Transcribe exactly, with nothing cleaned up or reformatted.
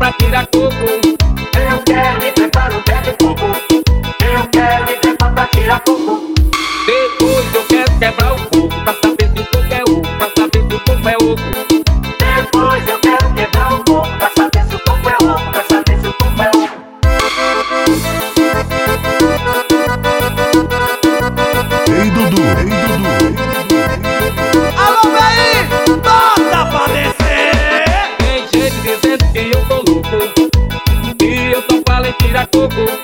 pra tirar coco. Eu quero me trepar no pé de coco. Eu quero me trepar pra tirar coco. Depois eu quero quebrar o coco pra saber se o coco é oco, pra saber se o coco é oco. Depois eu quero quebrar o coco pra saber se o coco é oco, pra saber se o coco é oco. Ei Dudu, ei Dudu, ei Dudu. Alô, véi, bota pra descer. Tem gente dizendo que eu tô louco, e eu só falo em tirar coco.